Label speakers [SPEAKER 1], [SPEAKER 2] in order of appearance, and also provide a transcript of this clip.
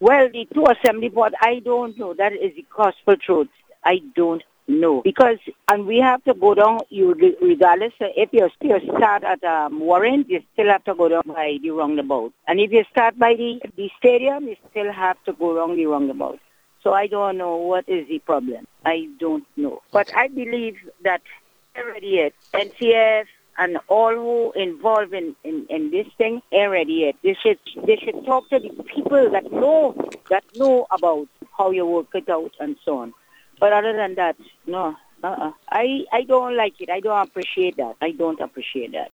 [SPEAKER 1] Well, the two assembly board, I don't know. That is the gospel truth. I don't know. Because, and we have to go down, regardless, if you start at Warren, you still have to go down by the roundabout. And if you start by the stadium, you still have to go around the roundabout. So I don't know what is the problem. I don't know. But I believe that already it, NCF and all who involved in this thing already yet. They should talk to the people that know about how you work it out and so on. But other than that, no. I don't like it. I don't appreciate that.